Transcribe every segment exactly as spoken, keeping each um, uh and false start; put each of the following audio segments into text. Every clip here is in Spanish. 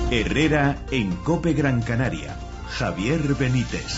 Herrera en COPE Gran Canaria. Javier Benítez.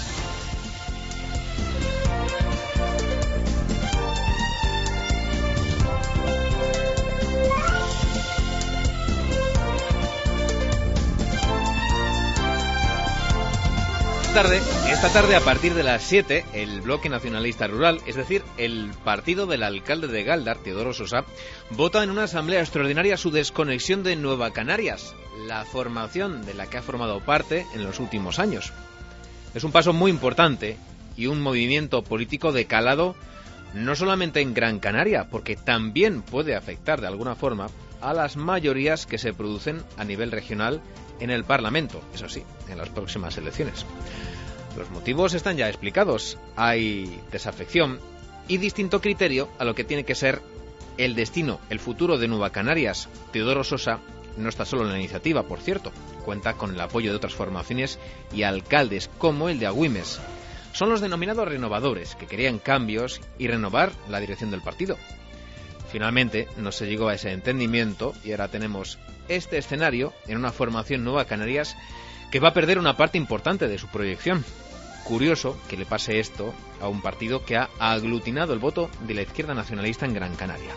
Tarde, esta tarde a partir de las siete, el Bloque Nacionalista Rural, es decir, el partido del alcalde de Gáldar, Teodoro Sosa, vota en una asamblea extraordinaria su desconexión de Nueva Canarias, la formación de la que ha formado parte en los últimos años. Es un paso muy importante y un movimiento político de calado no solamente en Gran Canaria, porque también puede afectar de alguna forma a las mayorías que se producen a nivel regional en el Parlamento, eso sí, en las próximas elecciones. Los motivos están ya explicados. Hay desafección y distinto criterio a lo que tiene que ser el destino, el futuro de Nueva Canarias. Teodoro Sosa no está solo en la iniciativa, por cierto. Cuenta con el apoyo de otras formaciones y alcaldes, como el de Agüimes. Son los denominados renovadores, que querían cambios y renovar la dirección del partido. Finalmente no se llegó a ese entendimiento y ahora tenemos este escenario en una formación Nueva Canarias que va a perder una parte importante de su proyección. Curioso que le pase esto a un partido que ha aglutinado el voto de la izquierda nacionalista en Gran Canaria.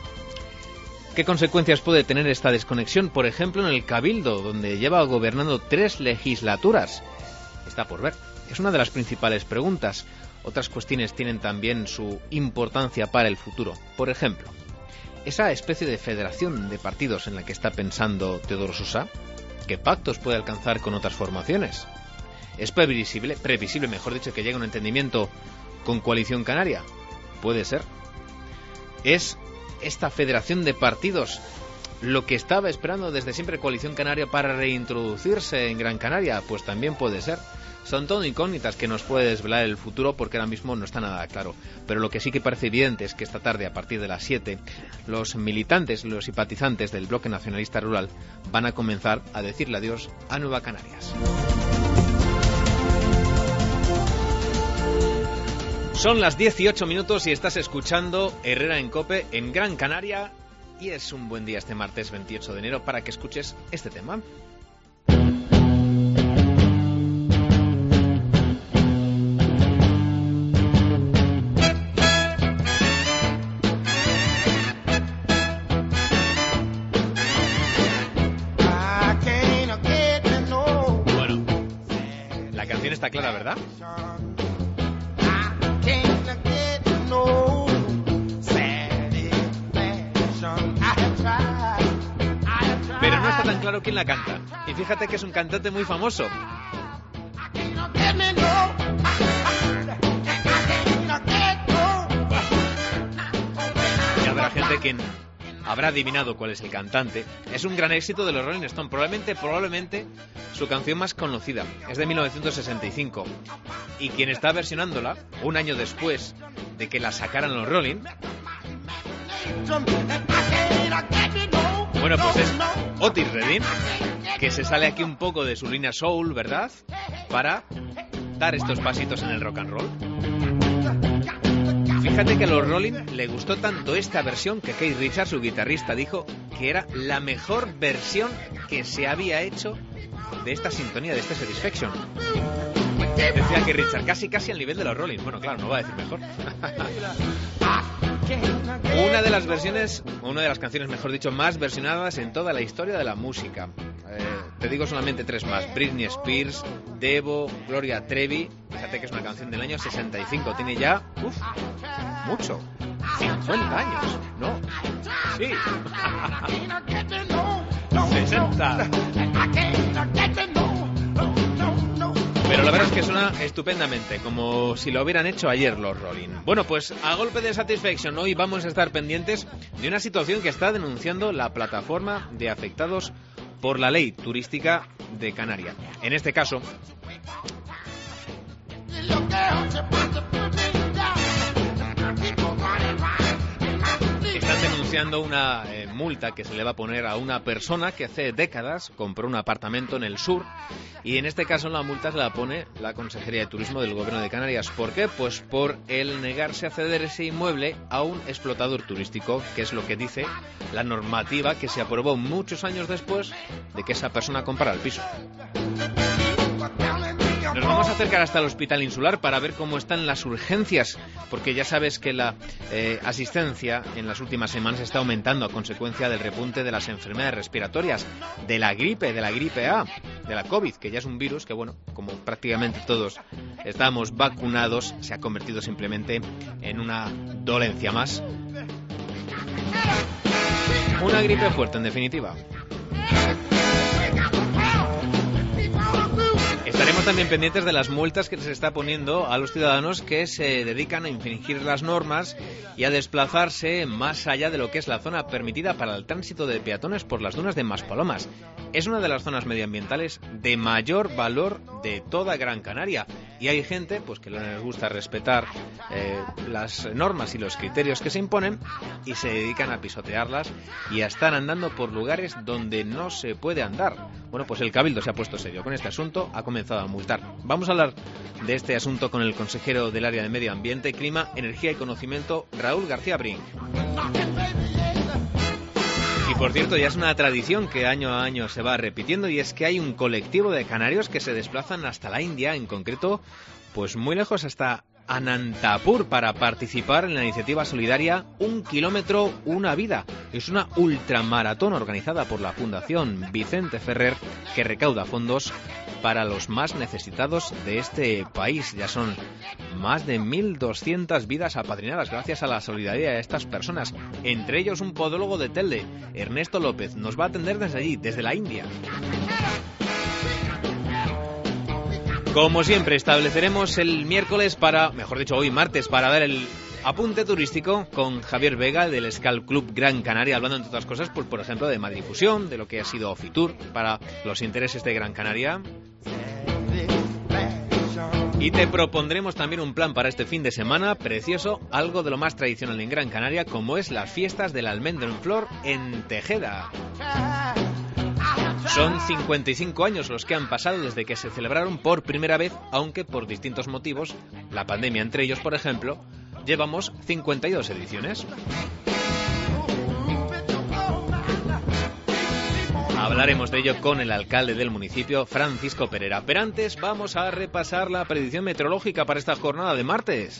¿Qué consecuencias puede tener esta desconexión, por ejemplo, en el Cabildo, donde lleva gobernando tres legislaturas? Está por ver. Es una de las principales preguntas. Otras cuestiones tienen también su importancia para el futuro. Por ejemplo, esa especie de federación de partidos en la que está pensando Teodoro Sosa, ¿qué pactos puede alcanzar con otras formaciones? ¿Es previsible, previsible, mejor dicho, que llegue a un entendimiento con Coalición Canaria? Puede ser. ¿Es esta federación de partidos lo que estaba esperando desde siempre Coalición Canaria para reintroducirse en Gran Canaria? Pues también puede ser. Son todo incógnitas que nos puede desvelar el futuro porque ahora mismo no está nada claro. Pero lo que sí que parece evidente es que esta tarde, a partir de las siete, los militantes, los simpatizantes del Bloque Nacionalista Rural van a comenzar a decirle adiós a Nueva Canarias. Son las dieciocho minutos y estás escuchando Herrera en COPE en Gran Canaria y es un buen día este martes veintiocho de enero para que escuches este tema. Bueno, la canción está clara, ¿verdad? Pero no está tan claro quién la canta. Y fíjate que es un cantante muy famoso. Y habrá gente que habrá adivinado cuál es el cantante. Es un gran éxito de los Rolling Stones. Probablemente, probablemente su canción más conocida. Es de mil novecientos sesenta y cinco. Y quien está versionándola, un año después de que la sacaran los Rolling... Bueno, pues es Otis Redding, que se sale aquí un poco de su línea soul, ¿verdad? Para dar estos pasitos en el rock and roll. Fíjate que a los Rolling le gustó tanto esta versión que Keith Richards, su guitarrista, dijo que era la mejor versión que se había hecho de esta sintonía, de este Satisfaction. Decía que Richard, casi casi al nivel de los Rolling. Bueno, claro, no va a decir mejor. Una de las versiones, una de las canciones, mejor dicho, más versionadas en toda la historia de la música. Eh, te digo solamente tres más: Britney Spears, Devo, Gloria Trevi. Fíjate que es una canción del año sesenta y cinco. Tiene ya, uff, mucho, cincuenta años, ¿no? Sí. sesenta. Pero la verdad es que suena estupendamente, como si lo hubieran hecho ayer los Rolling. Bueno, pues a golpe de Satisfaction, hoy vamos a estar pendientes de una situación que está denunciando la plataforma de afectados por la ley turística de Canarias. En este caso, están denunciando una eh, multa que se le va a poner a una persona que hace décadas compró un apartamento en el sur, y en este caso la multa se la pone la Consejería de Turismo del Gobierno de Canarias. ¿Por qué? Pues por el negarse a ceder ese inmueble a un explotador turístico, que es lo que dice la normativa que se aprobó muchos años después de que esa persona comprara el piso. Nos vamos a acercar hasta el Hospital Insular para ver cómo están las urgencias, porque ya sabes que la eh, asistencia en las últimas semanas está aumentando a consecuencia del repunte de las enfermedades respiratorias, de la gripe, de la gripe A, de la COVID, que ya es un virus que, bueno, como prácticamente todos estamos vacunados, se ha convertido simplemente en una dolencia más. Una gripe fuerte, en definitiva. Estaremos también pendientes de las multas que se está poniendo a los ciudadanos que se dedican a infringir las normas y a desplazarse más allá de lo que es la zona permitida para el tránsito de peatones por las dunas de Maspalomas. Es una de las zonas medioambientales de mayor valor de toda Gran Canaria, y hay gente pues que les gusta respetar eh, las normas y los criterios que se imponen y se dedican a pisotearlas y a estar andando por lugares donde no se puede andar. Bueno, pues el Cabildo se ha puesto serio con este asunto, ha comenzado a multar. Vamos a hablar de este asunto con el consejero del área de Medio Ambiente, Clima, Energía y Conocimiento, Raúl García Brink. Y por cierto, ya es una tradición que año a año se va repitiendo, y es que hay un colectivo de canarios que se desplazan hasta la India, en concreto, pues muy lejos, hasta Anantapur, para participar en la iniciativa solidaria Un Kilómetro, Una Vida. Es una ultramaratón organizada por la Fundación Vicente Ferrer, que recauda fondos para los más necesitados de este país. Ya son más de mil doscientas vidas apadrinadas gracias a la solidaridad de estas personas, entre ellos un podólogo de Telde, Ernesto López. Nos va a atender desde allí, desde la India. Como siempre, estableceremos el miércoles para, mejor dicho, hoy martes, para dar el apunte turístico con Javier Vega del Scal Club Gran Canaria, hablando entre otras cosas, pues por ejemplo, de Madrifusión, de lo que ha sido Fitur para los intereses de Gran Canaria. Y te propondremos también un plan para este fin de semana precioso, algo de lo más tradicional en Gran Canaria, como es las fiestas del almendro en flor en Tejeda. Son cincuenta y cinco años los que han pasado desde que se celebraron por primera vez, aunque por distintos motivos, la pandemia entre ellos, por ejemplo, llevamos cincuenta y dos ediciones. Hablaremos de ello con el alcalde del municipio, Francisco Pereira. Pero antes vamos a repasar la predicción meteorológica para esta jornada de martes.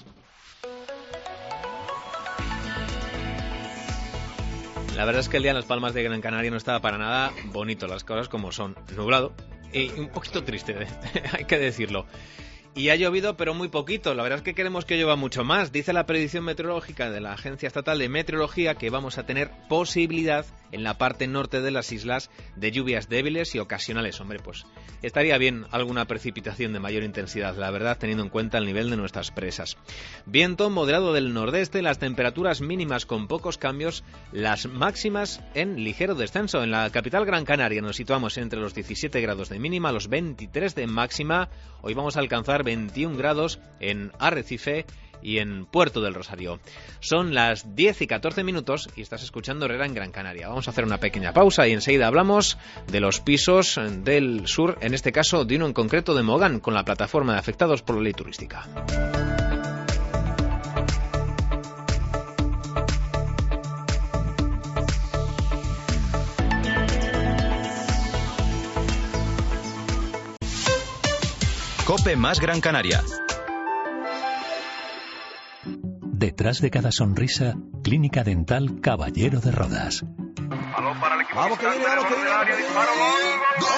La verdad es que el día en Las Palmas de Gran Canaria no estaba para nada bonito, las cosas como son. Nublado y un poquito triste, hay que decirlo. Y ha llovido, pero muy poquito. La verdad es que queremos que llueva mucho más. Dice la predicción meteorológica de la Agencia Estatal de Meteorología que vamos a tener posibilidad en la parte norte de las islas de lluvias débiles y ocasionales. Hombre, pues estaría bien alguna precipitación de mayor intensidad, la verdad, teniendo en cuenta el nivel de nuestras presas. Viento moderado del nordeste, las temperaturas mínimas con pocos cambios, las máximas en ligero descenso. En la capital Gran Canaria nos situamos entre los diecisiete grados de mínima, los veintitrés de máxima. Hoy vamos a alcanzar veintiún grados en Arrecife y en Puerto del Rosario. Son las diez y catorce minutos y estás escuchando Herrera en Gran Canaria. Vamos a hacer una pequeña pausa y enseguida hablamos de los pisos del sur, en este caso de uno en concreto de Mogán, con la plataforma de afectados por la ley turística. COPE más Gran Canaria. Detrás de cada sonrisa, Clínica Dental Caballero de Rodas. Balón para el equipo. Vamos que viene, vamos que viene. Área, disparo, gol,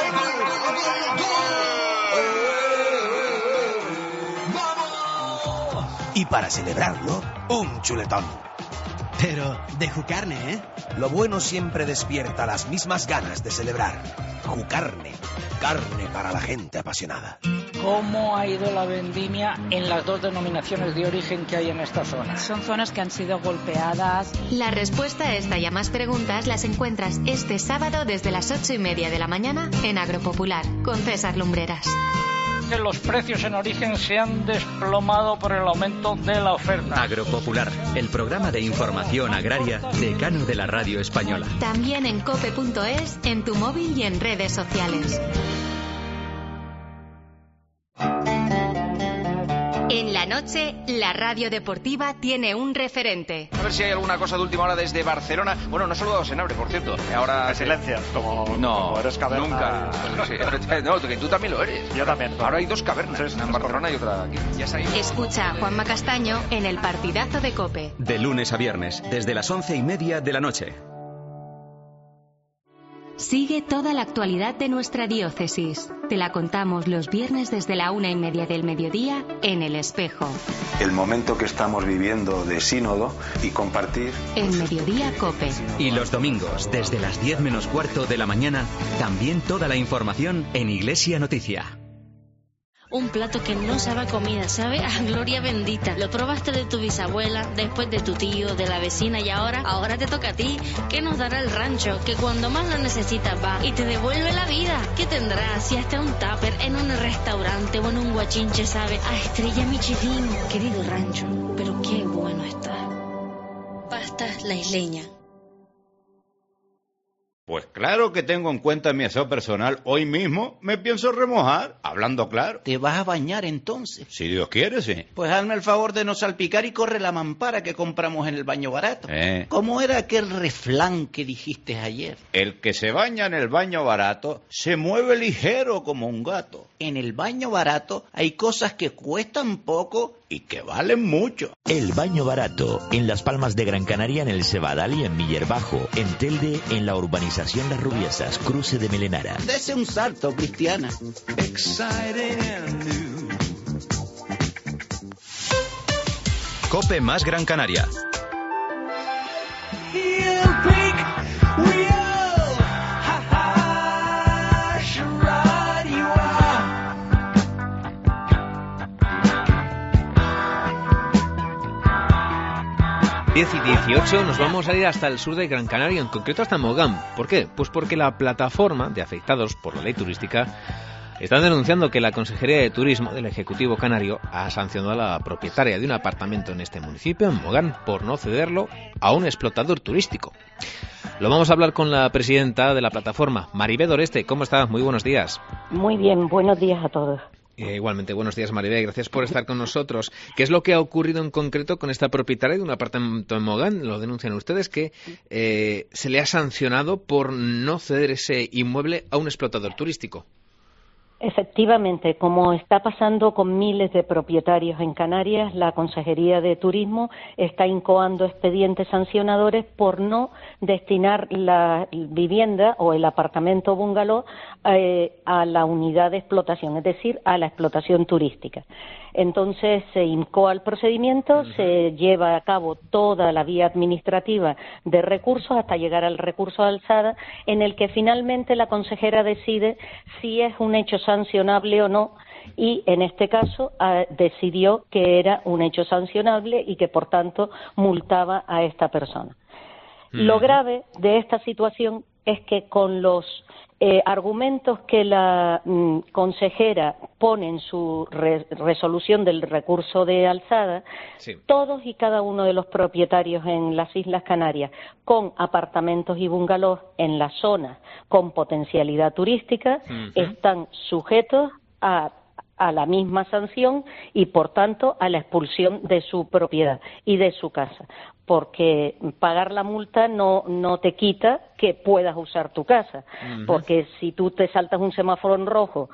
gol, gol, gol. Y para celebrarlo, un chuletón. Pero de Jucarne, ¿eh? Lo bueno siempre despierta las mismas ganas de celebrar. Jucarne, carne para la gente apasionada. ¿Cómo ha ido la vendimia en las dos denominaciones de origen que hay en esta zona? Son zonas que han sido golpeadas. La respuesta a esta y a más preguntas las encuentras este sábado desde las ocho y media de la mañana en Agropopular, con César Lumbreras. que los precios en origen se han desplomado por el aumento de la oferta. Agropopular, el programa de información agraria decano de la radio española. También en cope punto es, en tu móvil y en redes sociales. En la noche, la radio deportiva tiene un referente. A ver si hay alguna cosa de última hora desde Barcelona. Bueno, no he saludado a Senabre, por cierto. Ahora silencias, como, no, como eres caverna. Nunca. Sí, no, que tú también lo eres. Yo también. Ahora hay dos cavernas, sí, una en Barcelona y otra aquí. Ya sabéis. Escucha a Juanma Castaño en el partidazo de COPE. De lunes a viernes, desde las once y media de la noche. Sigue toda la actualidad de nuestra diócesis. Te la contamos los viernes desde la una y media del mediodía en El Espejo. El momento que estamos viviendo de sínodo y compartir. En Mediodía COPE. Y los domingos, desde las diez menos cuarto de la mañana, también toda la información en Iglesia Noticia. Un plato que no sabe a comida, sabe a gloria bendita. Lo probaste de tu bisabuela, después de tu tío, de la vecina y ahora, ahora te toca a ti. ¿Qué nos dará el rancho? Que cuando más lo necesitas va y te devuelve la vida. ¿Qué tendrás si hasta un tupper en un restaurante o en un guachinche sabe a estrella Michelin? Querido rancho, pero qué bueno está. Pastas La Isleña. Pues claro que tengo en cuenta mi aseo personal. Hoy mismo me pienso remojar, hablando claro. ¿Te vas a bañar entonces? Si Dios quiere, sí. Pues hazme el favor de no salpicar y corre la mampara que compramos en el baño barato. Eh. ¿Cómo era aquel refrán que dijiste ayer? El que se baña en el baño barato se mueve ligero como un gato. En el baño barato hay cosas que cuestan poco y que valen mucho. El baño barato, en Las Palmas de Gran Canaria, en el Cebadal y en Miller Bajo, en Telde, en la urbanización Las Rubiesas, cruce de Melenara. Dese un salto, Cristiana. COPE más Gran Canaria. diez y dieciocho nos vamos a ir hasta el sur de Gran Canaria, en concreto hasta Mogán. ¿Por qué? Pues porque la plataforma de afectados por la ley turística están denunciando que la Consejería de Turismo del Ejecutivo Canario ha sancionado a la propietaria de un apartamento en este municipio, en Mogán, por no cederlo a un explotador turístico. Lo vamos a hablar con la presidenta de la plataforma, Maribé Doreste. ¿Cómo estás? Muy buenos días. Muy bien, buenos días a todos. Eh, igualmente, buenos días, Maribé. Gracias por estar con nosotros. ¿Qué es lo que ha ocurrido en concreto con esta propietaria de un apartamento en Mogán? Lo denuncian ustedes, que eh, se le ha sancionado por no ceder ese inmueble a un explotador turístico. Efectivamente, como está pasando con miles de propietarios en Canarias, la Consejería de Turismo está incoando expedientes sancionadores por no destinar la vivienda o el apartamento bungalow eh, a la unidad de explotación, es decir, a la explotación turística. Entonces se incoa el procedimiento, uh-huh. se lleva a cabo toda la vía administrativa de recursos hasta llegar al recurso de alzada, en el que finalmente la consejera decide si es un hecho sancionable o no, y en este caso uh, decidió que era un hecho sancionable y que por tanto multaba a esta persona. Uh-huh. Lo grave de esta situación es que con los Eh, argumentos que la mm, consejera pone en su re resolución del recurso de alzada, sí. todos y cada uno de los propietarios en las Islas Canarias con apartamentos y bungalows en las zonas con potencialidad turística uh-huh. están sujetos a a la misma sanción y, por tanto, a la expulsión de su propiedad y de su casa, porque pagar la multa no, no te quita que puedas usar tu casa, uh-huh. porque si tú te saltas un semáforo en rojo,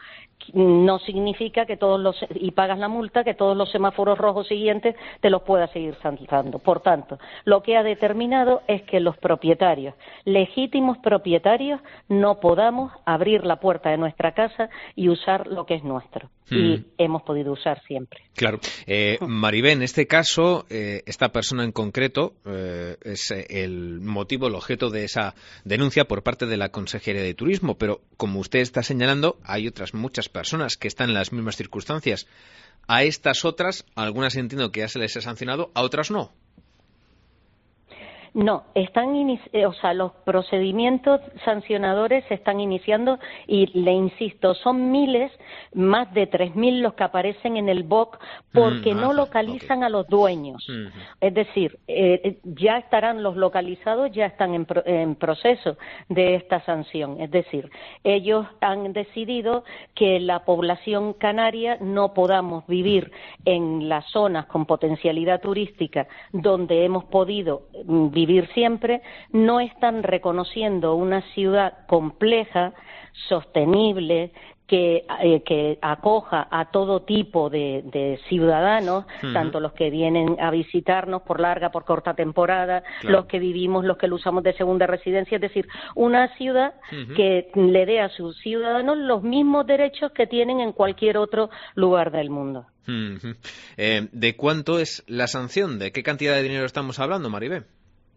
no significa que todos los y pagas la multa, que todos los semáforos rojos siguientes te los puedas seguir saltando. Por tanto, lo que ha determinado es que los propietarios, legítimos propietarios, no podamos abrir la puerta de nuestra casa y usar lo que es nuestro. Mm. Y hemos podido usar siempre. Claro. Eh, Maribé, en este caso, eh, esta persona en concreto eh, es el motivo, el objeto de esa denuncia por parte de la Consejería de Turismo, pero como usted está señalando, hay otras muchas personas que están en las mismas circunstancias. A estas otras, algunas entiendo que ya se les ha sancionado, a otras no. No, están inici- o sea, los procedimientos sancionadores se están iniciando y le insisto, son miles, más de tres mil los que aparecen en el B O C porque mm, no ajá, localizan okay. a los dueños. Mm-hmm. Es decir, eh, ya estarán los localizados, ya están en, pro- en proceso de esta sanción. Es decir, ellos han decidido que la población canaria no podamos vivir en las zonas con potencialidad turística donde hemos podido vivir vivir siempre, no están reconociendo una ciudad compleja, sostenible, que, eh, que acoja a todo tipo de, de ciudadanos, uh-huh. tanto los que vienen a visitarnos por larga, por corta temporada, claro. los que vivimos, los que lo usamos de segunda residencia, es decir, una ciudad uh-huh. que le dé a sus ciudadanos los mismos derechos que tienen en cualquier otro lugar del mundo. Uh-huh. Eh, ¿De cuánto es la sanción? ¿De qué cantidad de dinero estamos hablando, Maribé?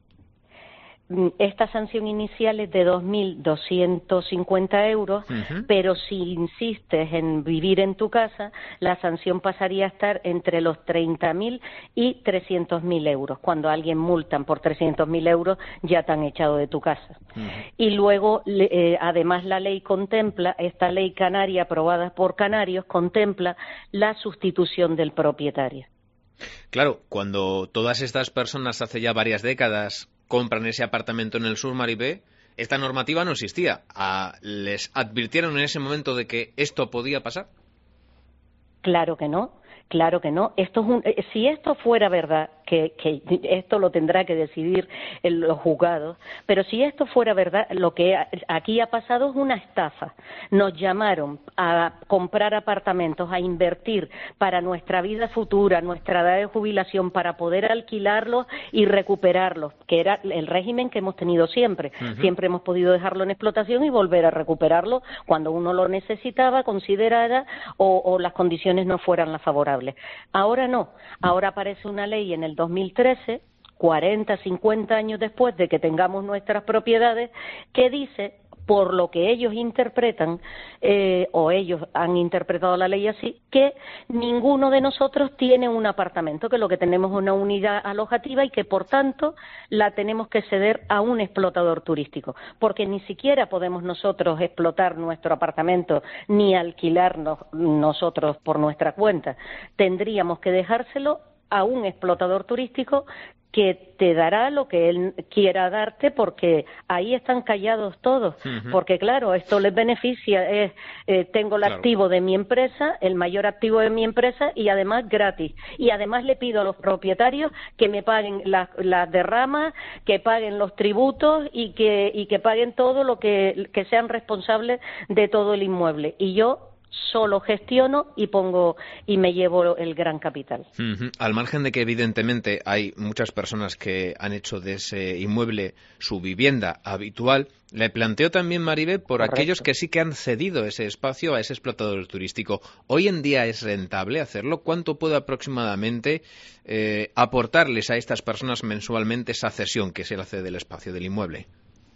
Esta sanción inicial es de dos mil doscientos cincuenta euros, uh-huh. pero si insistes en vivir en tu casa, la sanción pasaría a estar entre los treinta mil y trescientos mil euros. Cuando a alguien multan por trescientos mil euros, ya te han echado de tu casa. Uh-huh. Y luego, eh, además, la ley contempla, esta ley canaria aprobada por canarios, contempla la sustitución del propietario. Claro, cuando todas estas personas hace ya varias décadas compran ese apartamento en el sur, Maribé, esta normativa no existía. ¿A, ¿Les advirtieron en ese momento de que esto podía pasar? Claro que no. Claro que no. Esto es un, si esto fuera verdad, que, que esto lo tendrá que decidir el, los juzgados, pero si esto fuera verdad, lo que aquí ha pasado es una estafa. Nos llamaron a comprar apartamentos, a invertir para nuestra vida futura, nuestra edad de jubilación, para poder alquilarlos y recuperarlos, que era el régimen que hemos tenido siempre. Uh-huh. Siempre hemos podido dejarlo en explotación y volver a recuperarlo cuando uno lo necesitaba, considerara, o, o las condiciones no fueran las favorables. Ahora no, ahora aparece una ley en el dos mil trece, cuarenta, cincuenta años después de que tengamos nuestras propiedades, que dice, por lo que ellos interpretan, eh, o ellos han interpretado la ley así, que ninguno de nosotros tiene un apartamento, que lo que tenemos es una unidad alojativa y que, por tanto, la tenemos que ceder a un explotador turístico, porque ni siquiera podemos nosotros explotar nuestro apartamento ni alquilarnos nosotros por nuestra cuenta. Tendríamos que dejárselo a un explotador turístico que te dará lo que él quiera darte, porque ahí están callados todos, uh-huh. porque claro, esto les beneficia, es, eh, tengo el claro. activo de mi empresa, el mayor activo de mi empresa, y además gratis, y además le pido a los propietarios que me paguen las, las derramas, que paguen los tributos y que, y que paguen todo lo que, que sean responsables de todo el inmueble, y yo solo gestiono y pongo y me llevo el gran capital. Uh-huh. Al margen de que evidentemente hay muchas personas que han hecho de ese inmueble su vivienda habitual, le planteo también, Maribé, por Correcto. Aquellos que sí que han cedido ese espacio a ese explotador turístico. ¿Hoy en día es rentable hacerlo? ¿Cuánto puede aproximadamente eh, aportarles a estas personas mensualmente esa cesión que se le hace del espacio del inmueble?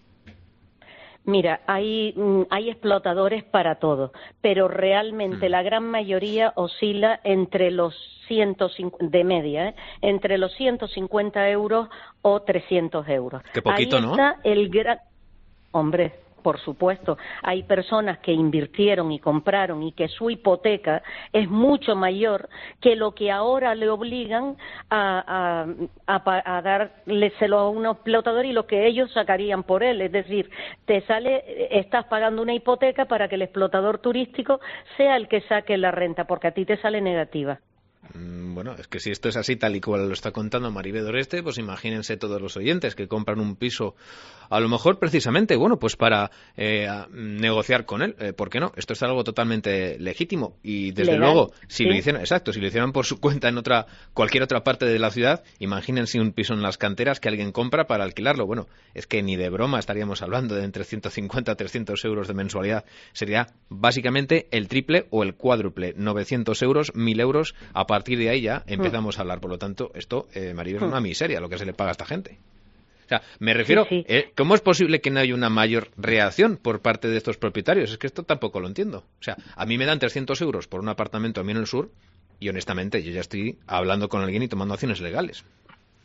Mira, hay, hay explotadores para todo, pero realmente mm. la gran mayoría oscila entre los ciento cincuenta, de media, ¿eh? entre los ciento cincuenta euros o trescientos euros. Qué poquito, Ahí ¿no? Está el gran... Hombre, por supuesto, hay personas que invirtieron y compraron y que su hipoteca es mucho mayor que lo que ahora le obligan a, a, a, a dárselo a un explotador y lo que ellos sacarían por él. Es decir, te sale, estás pagando una hipoteca para que el explotador turístico sea el que saque la renta, porque a ti te sale negativa. Bueno, es que si esto es así tal y cual lo está contando Maribé Doreste, pues imagínense todos los oyentes que compran un piso, a lo mejor precisamente, bueno, pues para eh, negociar con él, eh, ¿por qué no? Esto es algo totalmente legítimo y desde Legal, luego, si ¿sí? lo hicieran, exacto, si lo hicieran por su cuenta en otra cualquier otra parte de la ciudad, imagínense un piso en las canteras que alguien compra para alquilarlo. Bueno, es que ni de broma estaríamos hablando de entre ciento cincuenta a trescientos euros de mensualidad, sería básicamente el triple o el cuádruple, novecientos euros, mil euros, a partir de ahí ya empezamos a hablar. Por lo tanto, esto, eh, Maribel, es una miseria lo que se le paga a esta gente. O sea, me refiero, sí, sí. Eh, ¿cómo es posible que no haya una mayor reacción por parte de estos propietarios? Es que esto tampoco lo entiendo. O sea, a mí me dan trescientos euros por un apartamento a mí en el sur y honestamente yo ya estoy hablando con alguien y tomando acciones legales.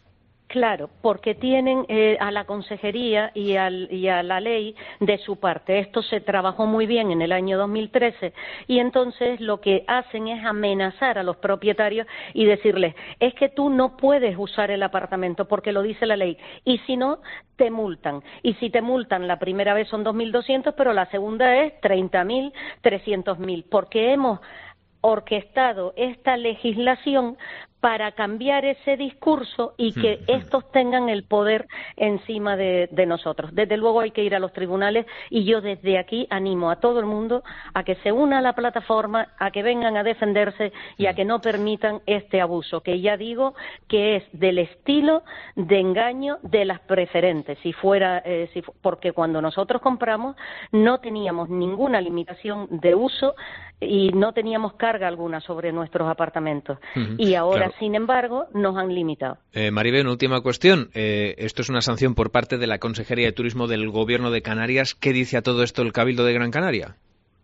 Claro, porque tienen eh, a la consejería y, al, y a la ley de su parte. Esto se trabajó muy bien en el año dos mil trece y entonces lo que hacen es amenazar a los propietarios y decirles, es que tú no puedes usar el apartamento porque lo dice la ley y si no, te multan. Y si te multan la primera vez son dos mil doscientos, pero la segunda es treinta mil, trescientos mil, porque hemos orquestado esta legislación para cambiar ese discurso y que mm. estos tengan el poder encima de, de nosotros. Desde luego hay que ir a los tribunales y yo desde aquí animo a todo el mundo a que se una a la plataforma, a que vengan a defenderse y a que no permitan este abuso, que ya digo que es del estilo de engaño de las preferentes, si fuera, eh, si, porque cuando nosotros compramos no teníamos ninguna limitación de uso y no teníamos carga alguna sobre nuestros apartamentos. Uh-huh. Y ahora, claro, sin embargo, nos han limitado. Eh, Maribel, una última cuestión. Eh, esto es una sanción por parte de la Consejería de Turismo del Gobierno de Canarias. ¿Qué dice a todo esto el Cabildo de Gran Canaria?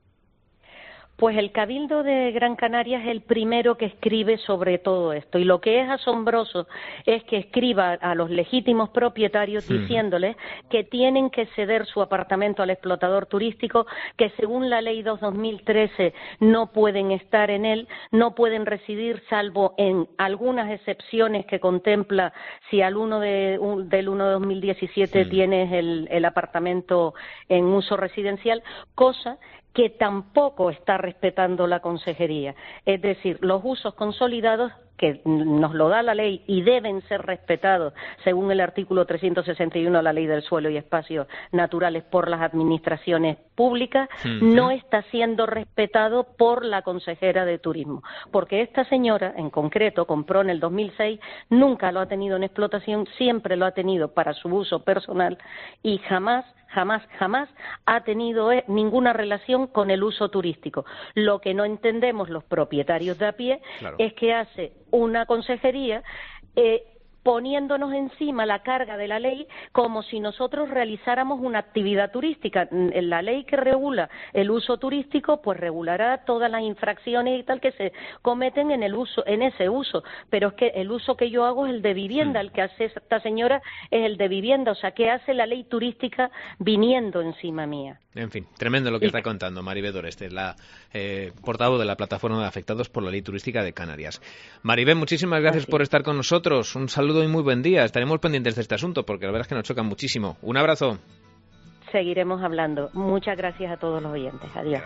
Pues el Cabildo de Gran Canaria es el primero que escribe sobre todo esto y lo que es asombroso es que escriba a los legítimos propietarios sí. diciéndoles que tienen que ceder su apartamento al explotador turístico, que según la ley dos barra dos mil trece no pueden estar en él, no pueden residir salvo en algunas excepciones que contempla si al uno de, un, del uno de dos mil diecisiete sí. tienes el, el apartamento en uso residencial, cosa que tampoco está respetando la consejería. Es decir, los usos consolidados que nos lo da la ley y deben ser respetados según el artículo trescientos sesenta y uno de la Ley del Suelo y Espacios Naturales por las administraciones públicas, uh-huh. no está siendo respetado por la consejera de Turismo, porque esta señora en concreto compró en el dos mil seis, nunca lo ha tenido en explotación, siempre lo ha tenido para su uso personal y jamás jamás, jamás ha tenido ninguna relación con el uso turístico. Lo que no entendemos los propietarios de a pie claro. es que hace una consejería eh, poniéndonos encima la carga de la ley como si nosotros realizáramos una actividad turística. La ley que regula el uso turístico pues regulará todas las infracciones y tal que se cometen en el uso, en ese uso, pero es que el uso que yo hago es el de vivienda, el que hace esta señora es el de vivienda, o sea, ¿qué hace la ley turística viniendo encima mía? En fin, tremendo lo que y... está contando Maribel Doreste, la eh, portavoz de la Plataforma de Afectados por la Ley Turística de Canarias. Maribel, muchísimas gracias Así. por estar con nosotros. Un saludo y muy buen día. Estaremos pendientes de este asunto porque la verdad es que nos choca muchísimo. Un abrazo. Seguiremos hablando. Muchas gracias a todos los oyentes. Adiós.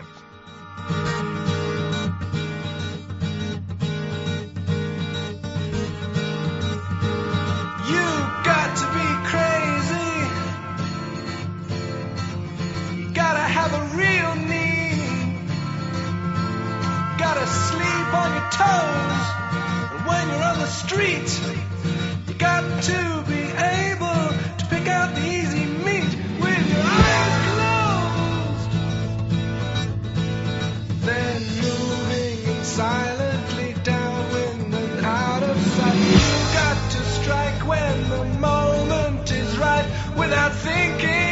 Got to be able to pick out the easy meat with your eyes closed. Then moving silently downwind and out of sight. You've got to strike when the moment is right without thinking.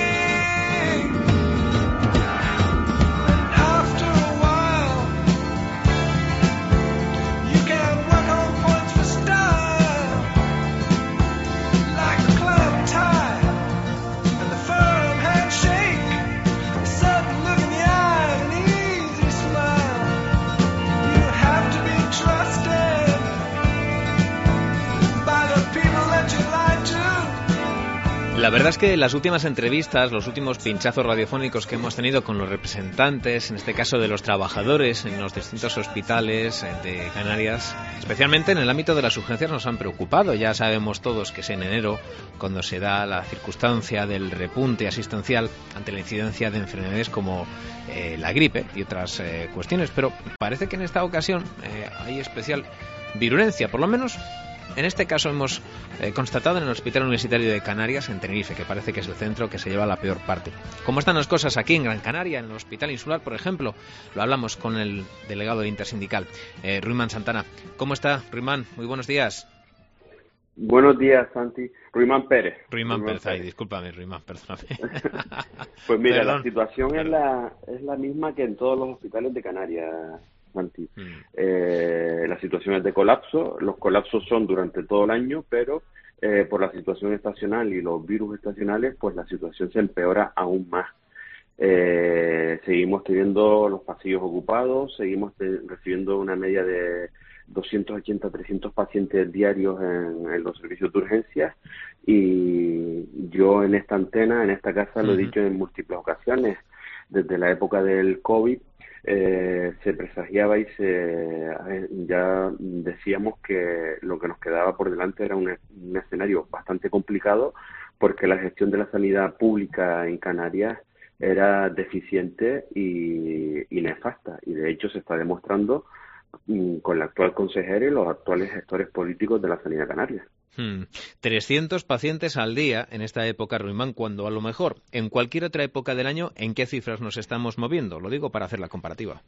La verdad es que las últimas entrevistas, los últimos pinchazos radiofónicos que hemos tenido con los representantes, en este caso de los trabajadores en los distintos hospitales de Canarias, especialmente en el ámbito de las urgencias, nos han preocupado. Ya sabemos todos que es en enero cuando se da la circunstancia del repunte asistencial ante la incidencia de enfermedades como eh, la gripe y otras eh, cuestiones, pero parece que en esta ocasión eh, hay especial virulencia, por lo menos. En este caso hemos eh, constatado en el Hospital Universitario de Canarias, en Tenerife, que parece que es el centro que se lleva la peor parte. ¿Cómo están las cosas aquí en Gran Canaria, en el Hospital Insular, por ejemplo? Lo hablamos con el delegado de Intersindical, eh, Ruimán Santana. ¿Cómo está, Ruimán? Muy buenos días. Buenos días, Santi. Ruimán Pérez. Ruimán Pérez, ay, discúlpame, Ruimán, perdóname. Pues mira, Perdón. la situación es la, es la misma que en todos los hospitales de Canarias, Santi. Mm. Eh, la situación es de colapso. Los colapsos son durante todo el año, pero eh, por la situación estacional y los virus estacionales, pues la situación se empeora aún más. Eh, seguimos teniendo los pasillos ocupados, seguimos te- recibiendo una media de doscientos ochenta a trescientos pacientes diarios en, en los servicios de urgencias, y yo en esta antena, en esta casa, lo he dicho en múltiples ocasiones, desde la época del COVID, eh, se presagiaba y se ya decíamos que lo que nos quedaba por delante era un, un escenario bastante complicado, porque la gestión de la sanidad pública en Canarias era deficiente y, y nefasta, y de hecho se está demostrando mm, con la actual consejera y los actuales gestores políticos de la sanidad canaria. Hmm. trescientos pacientes al día en esta época, Ruimán, cuando a lo mejor en cualquier otra época del año, ¿en qué cifras nos estamos moviendo? Lo digo para hacer la comparativa.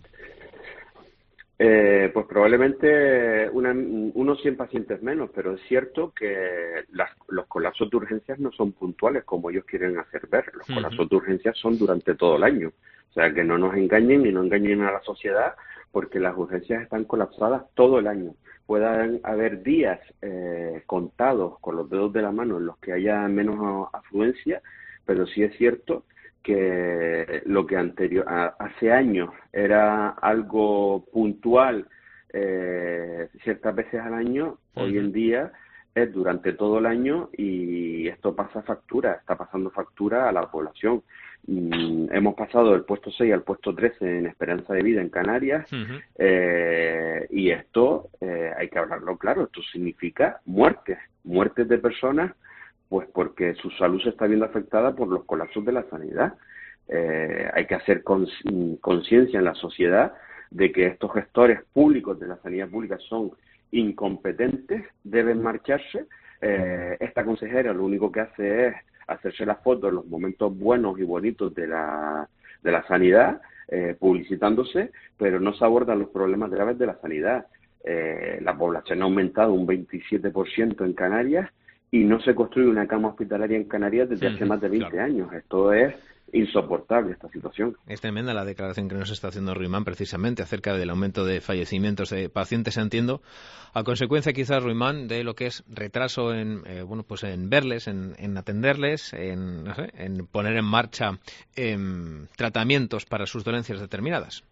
Eh, pues probablemente una, unos cien pacientes menos, pero es cierto que las, los colapsos de urgencias no son puntuales como ellos quieren hacer ver. Los uh-huh. colapsos de urgencias son durante todo el año. O sea, que no nos engañen y no engañen a la sociedad, porque las urgencias están colapsadas todo el año. Puedan haber días eh, contados con los dedos de la mano en los que haya menos afluencia, pero sí es cierto que lo que anterior a, hace años era algo puntual eh, ciertas veces al año, uh-huh. hoy en día es durante todo el año, y esto pasa factura, está pasando factura a la población. Mm, hemos pasado del puesto seis al puesto trece en esperanza de vida en Canarias, uh-huh. eh, y esto eh, hay que hablarlo claro, esto significa muertes, muertes de personas, pues porque su salud se está viendo afectada por los colapsos de la sanidad. Eh, hay que hacer cons- conciencia en la sociedad de que estos gestores públicos de la sanidad pública son incompetentes, deben marcharse. Eh, esta consejera lo único que hace es hacerse las fotos en los momentos buenos y bonitos de la, de la sanidad, eh, publicitándose, pero no se abordan los problemas graves de la sanidad. Eh, la población ha aumentado un veintisiete por ciento en Canarias, y no se construye una cama hospitalaria en Canarias desde sí, hace más de veinte claro. años. Esto es insoportable, esta situación. Es tremenda la declaración que nos está haciendo Ruimán, precisamente, acerca del aumento de fallecimientos de pacientes, entiendo, a consecuencia quizás, Ruimán, de lo que es retraso en eh, bueno pues en verles, en, en atenderles, en, no sé, en poner en marcha eh, tratamientos para sus dolencias determinadas.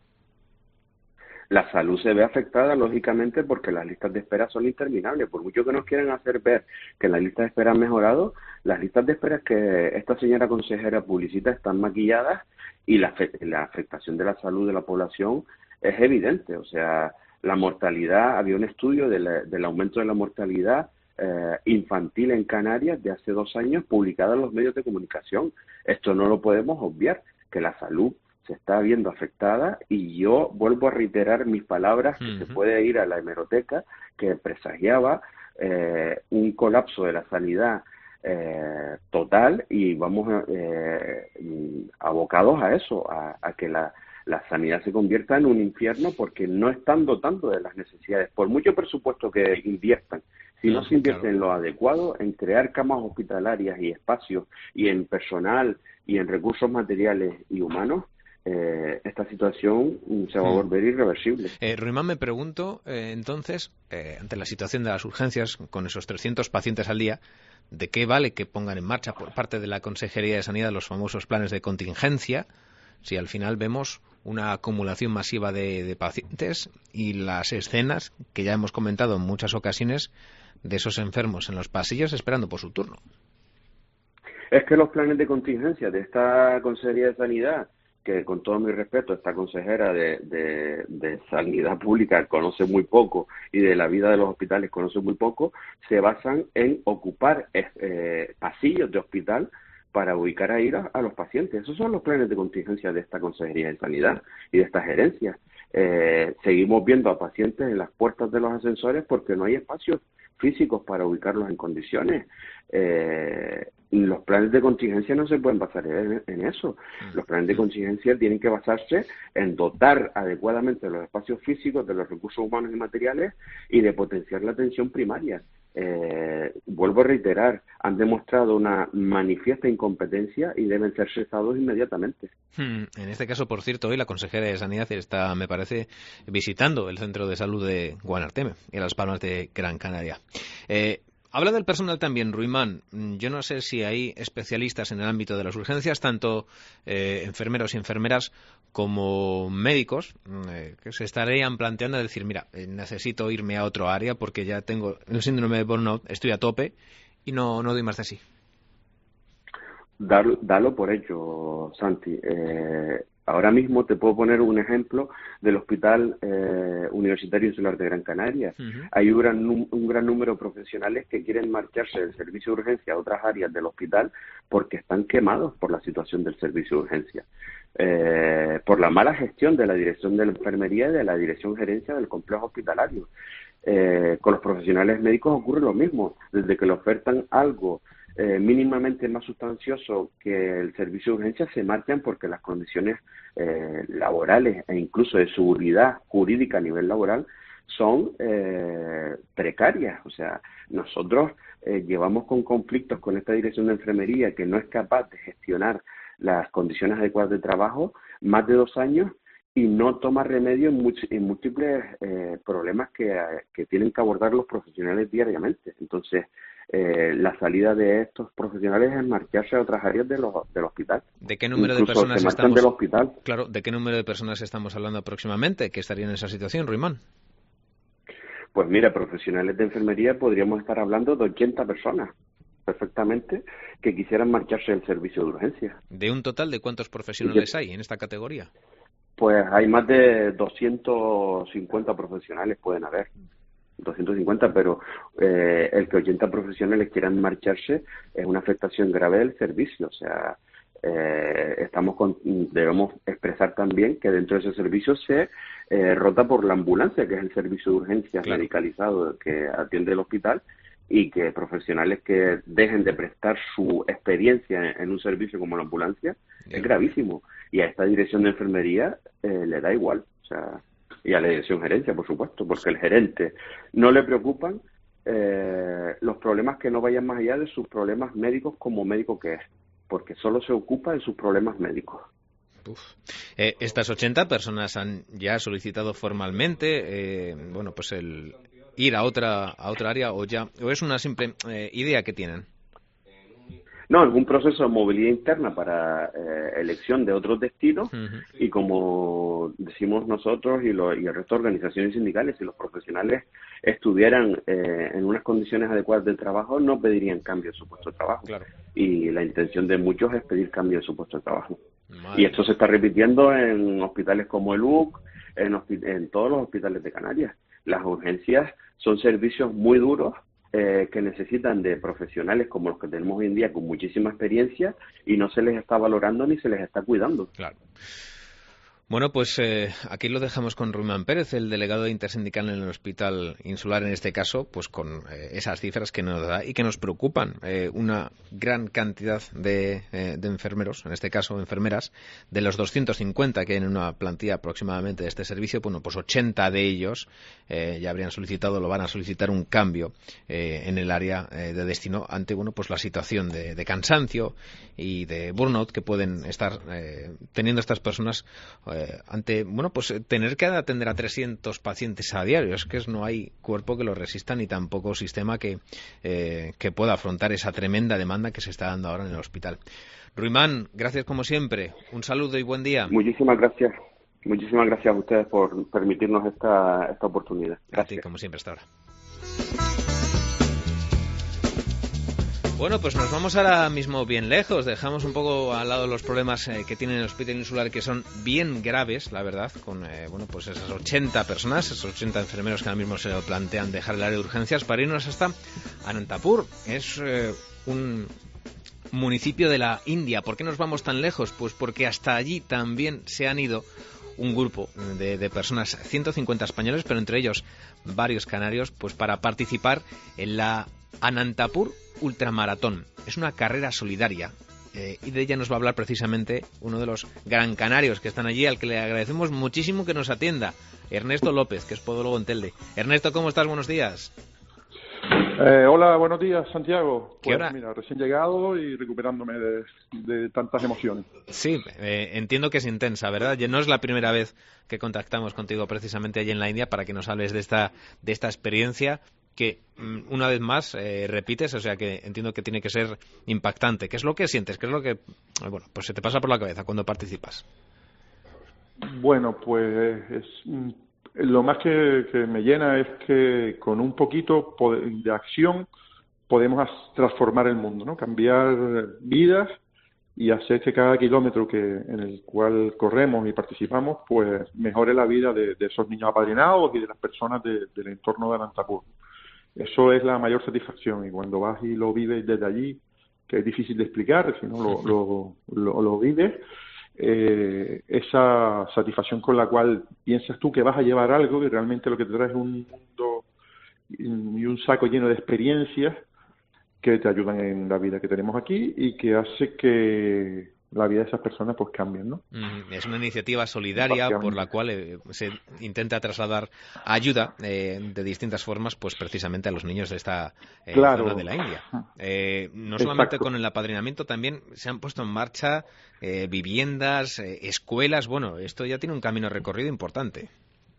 La salud se ve afectada, lógicamente, porque las listas de espera son interminables. Por mucho que nos quieran hacer ver que las listas de espera han mejorado, las listas de espera que esta señora consejera publicita están maquilladas, y la, la afectación de la salud de la población es evidente. O sea, la mortalidad, había un estudio de la, del aumento de la mortalidad eh, infantil en Canarias de hace dos años, publicado en los medios de comunicación. Esto no lo podemos obviar, que la salud se está viendo afectada, y yo vuelvo a reiterar mis palabras, que uh-huh. se puede ir a la hemeroteca, que presagiaba eh, un colapso de la sanidad eh, total, y vamos eh, abocados a eso, a, a que la, la sanidad se convierta en un infierno, porque no están dotando de las necesidades, por mucho presupuesto que inviertan. Si no se invierte claro. en lo adecuado, en crear camas hospitalarias y espacios, y en personal, y en recursos materiales y humanos, Eh, esta situación se va a volver irreversible. Eh, Ruimán, me pregunto, eh, entonces, eh, ante la situación de las urgencias, con esos trescientos pacientes al día, ¿de qué vale que pongan en marcha por parte de la Consejería de Sanidad los famosos planes de contingencia, si al final vemos una acumulación masiva de, de pacientes y las escenas que ya hemos comentado en muchas ocasiones de esos enfermos en los pasillos esperando por su turno? Es que los planes de contingencia de esta Consejería de Sanidad, que con todo mi respeto, esta consejera de, de, de Sanidad Pública conoce muy poco, y de la vida de los hospitales conoce muy poco, se basan en ocupar eh, pasillos de hospital para ubicar ahí a, a los pacientes. Esos son los planes de contingencia de esta Consejería de Sanidad y de esta gerencia. Eh, seguimos viendo a pacientes en las puertas de los ascensores porque no hay espacios físicos para ubicarlos en condiciones. Eh, los planes de contingencia no se pueden basar en, en eso. Los planes de contingencia tienen que basarse en dotar adecuadamente los espacios físicos de los recursos humanos y materiales, y de potenciar la atención primaria. Eh, vuelvo a reiterar, han demostrado una manifiesta incompetencia y deben ser cesados inmediatamente. Hmm. En este caso, por cierto, hoy la consejera de Sanidad está, me parece, visitando el centro de salud de Guanarteme, en Las Palmas de Gran Canaria. Eh, Habla del personal también, Ruimán. Yo no sé si hay especialistas en el ámbito de las urgencias, tanto eh, enfermeros y enfermeras como médicos, eh, que se estarían planteando decir, mira, eh, necesito irme a otro área porque ya tengo el síndrome de burnout, estoy a tope y no, no doy más de sí. Dar, dalo por hecho, Santi. Eh, ahora mismo te puedo poner un ejemplo del Hospital eh, Universitario Insular de Gran Canaria. Uh-huh. Hay un gran, un gran número de profesionales que quieren marcharse del servicio de urgencia a otras áreas del hospital porque están quemados por la situación del servicio de urgencia, eh, por la mala gestión de la dirección de la enfermería y de la dirección gerencia del complejo hospitalario. Eh, con los profesionales médicos ocurre lo mismo. Desde que le ofertan algo Eh, mínimamente más sustancioso que el servicio de urgencia, se marchan porque las condiciones eh, laborales e incluso de seguridad jurídica a nivel laboral son eh, precarias. O sea, nosotros eh, llevamos con conflictos con esta dirección de enfermería que no es capaz de gestionar las condiciones adecuadas de trabajo más de dos años y no toma remedio en, much- en múltiples eh, problemas que, que tienen que abordar los profesionales diariamente. Entonces, Eh, la salida de estos profesionales es marcharse a otras áreas de los, del hospital. ¿De qué número Incluso de personas se marchan estamos? del hospital. Claro, ¿de qué número de personas estamos hablando aproximadamente que estarían en esa situación, Ruimán? Pues mira, profesionales de enfermería podríamos estar hablando de ochenta personas perfectamente que quisieran marcharse del servicio de urgencia. ¿De un total de cuántos profesionales hay en esta categoría? Pues hay más de doscientos cincuenta profesionales, pueden haber. doscientos cincuenta, pero eh, el que ochenta profesionales quieran marcharse es una afectación grave del servicio. O sea, eh, estamos con, debemos expresar también que dentro de ese servicio se eh, rota por la ambulancia, que es el servicio de urgencias claro. medicalizado que atiende el hospital, y que profesionales que dejen de prestar su experiencia en, en un servicio como la ambulancia yeah. es gravísimo. Y a esta dirección de enfermería eh, le da igual. O sea, y a la dirección gerencia, por supuesto, porque el gerente no le preocupan eh, los problemas que no vayan más allá de sus problemas médicos como médico que es, porque solo se ocupa de sus problemas médicos. Uf. Eh, estas ochenta personas han ya solicitado formalmente, eh, bueno, pues el ir a otra a otra área o ya o es una simple eh, idea que tienen. No, es un proceso de movilidad interna para eh, elección de otros destinos uh-huh. y como decimos nosotros y, lo, y el resto de organizaciones sindicales, si los profesionales estuvieran eh, en unas condiciones adecuadas de trabajo, no pedirían cambio de su puesto de trabajo. Claro. Y la intención de muchos es pedir cambio de su puesto de trabajo. Madre. Y esto se está repitiendo en hospitales como el U C, en, en todos los hospitales de Canarias. Las urgencias son servicios muy duros, Eh, que necesitan de profesionales como los que tenemos hoy en día con muchísima experiencia y no se les está valorando ni se les está cuidando. Claro. Bueno, pues eh, aquí lo dejamos con Ruimán Pérez, el delegado intersindical en el Hospital Insular, en este caso, pues con eh, esas cifras que nos da y que nos preocupan. Eh, una gran cantidad de, eh, de enfermeros, en este caso enfermeras, de los doscientos cincuenta que hay en una plantilla aproximadamente de este servicio, bueno, pues ochenta de ellos eh, ya habrían solicitado, lo van a solicitar un cambio eh, en el área eh, de destino ante, bueno, pues la situación de, de cansancio y de burnout que pueden estar eh, teniendo estas personas eh, ante, bueno, pues tener que atender a trescientos pacientes a diario. Es que no hay cuerpo que lo resista ni tampoco sistema que, eh, que pueda afrontar esa tremenda demanda que se está dando ahora en el hospital. Ruimán, gracias como siempre. Un saludo y buen día. Muchísimas gracias. Muchísimas gracias a ustedes por permitirnos esta, esta oportunidad. Gracias. A ti, como siempre, hasta ahora. Bueno, pues nos vamos ahora mismo bien lejos, dejamos un poco al lado los problemas eh, que tiene el Hospital Insular, que son bien graves, la verdad, con eh, bueno, pues esas ochenta personas, esos ochenta enfermeros que ahora mismo se lo plantean dejar el área de urgencias para irnos hasta Anantapur. Es eh, un municipio de la India. ¿Por qué nos vamos tan lejos? Pues porque hasta allí también se han ido un grupo de, de personas, ciento cincuenta españoles, pero entre ellos varios canarios, pues para participar en la Anantapur Ultramaratón. Es una carrera solidaria eh, y de ella nos va a hablar precisamente uno de los gran canarios que están allí, al que le agradecemos muchísimo que nos atienda, Ernesto López, que es podólogo en Telde. Ernesto, ¿cómo estás? Buenos días. Eh, hola, buenos días, Santiago. ¿Qué pues hora? Mira, recién llegado y recuperándome de, de tantas emociones. Sí, eh, entiendo que es intensa, ¿verdad? No es la primera vez que contactamos contigo precisamente allí en la India para que nos hables de esta, de esta experiencia que una vez más eh, repites, o sea que entiendo que tiene que ser impactante. ¿Qué es lo que sientes? ¿Qué es lo que bueno, pues se te pasa por la cabeza cuando participas? Bueno, pues es, lo más que, que me llena es que con un poquito de acción podemos transformar el mundo, ¿no? Cambiar vidas y hacer que cada kilómetro que en el cual corremos y participamos, pues mejore la vida de, de esos niños apadrinados y de las personas de, del entorno de Anantapur. Eso es la mayor satisfacción, y cuando vas y lo vives desde allí, que es difícil de explicar, si no lo, lo, lo, lo vives, eh, esa satisfacción con la cual piensas tú que vas a llevar algo y realmente lo que te trae es un mundo y un saco lleno de experiencias que te ayudan en la vida que tenemos aquí y que hace que la vida de esas personas pues cambien, ¿no? Es una iniciativa solidaria por la cual eh, se intenta trasladar ayuda eh, de distintas formas, pues precisamente a los niños de esta eh, claro. zona de la India. Eh, no solamente Exacto. con el apadrinamiento, también se han puesto en marcha eh, viviendas, eh, escuelas. Bueno, esto ya tiene un camino recorrido importante.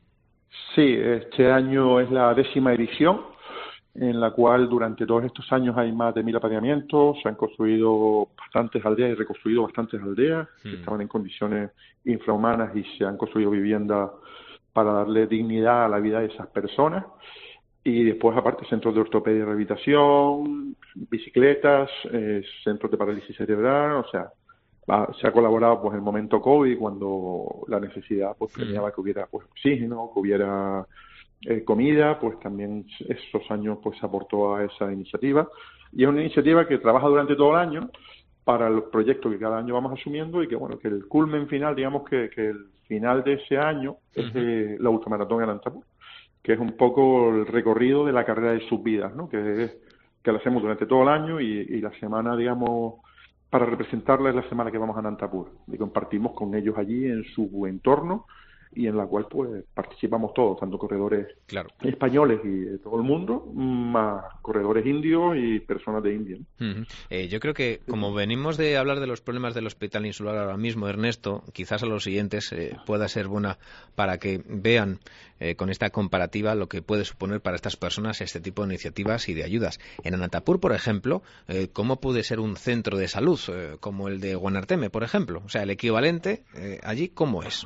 Sí, este año es la décima edición, en la cual durante todos estos años hay más de mil apadrinamientos, se han construido bastantes aldeas y reconstruido bastantes aldeas que Hmm. estaban en condiciones infrahumanas y se han construido viviendas para darle dignidad a la vida de esas personas. Y después, aparte, centros de ortopedia y rehabilitación, bicicletas, eh, centros de parálisis cerebral, o sea, va- se ha colaborado pues en el momento COVID, cuando la necesidad pues premiaba que hubiera pues oxígeno, que hubiera eh, comida, pues también esos años pues se aportó a esa iniciativa. Y es una iniciativa que trabaja durante todo el año para los proyectos que cada año vamos asumiendo y que, bueno, que el culmen final, digamos que, que el final de ese año es de la ultramaratón en Anantapur, que es un poco el recorrido de la carrera de sus vidas, ¿no? Que es, que lo hacemos durante todo el año y, y la semana, digamos, para representarla es la semana que vamos a Anantapur y compartimos con ellos allí en su entorno y en la cual pues participamos todos, tanto corredores claro. españoles y de todo el mundo, más corredores indios y personas de India, ¿no? Uh-huh. eh, yo creo que como venimos de hablar de los problemas del hospital insular ahora mismo, Ernesto, quizás a los siguientes eh, pueda ser buena para que vean eh, con esta comparativa lo que puede suponer para estas personas este tipo de iniciativas y de ayudas. En Anantapur, por ejemplo, eh, ¿cómo puede ser un centro de salud eh, como el de Guanarteme, por ejemplo? O sea, el equivalente eh, allí, ¿cómo es?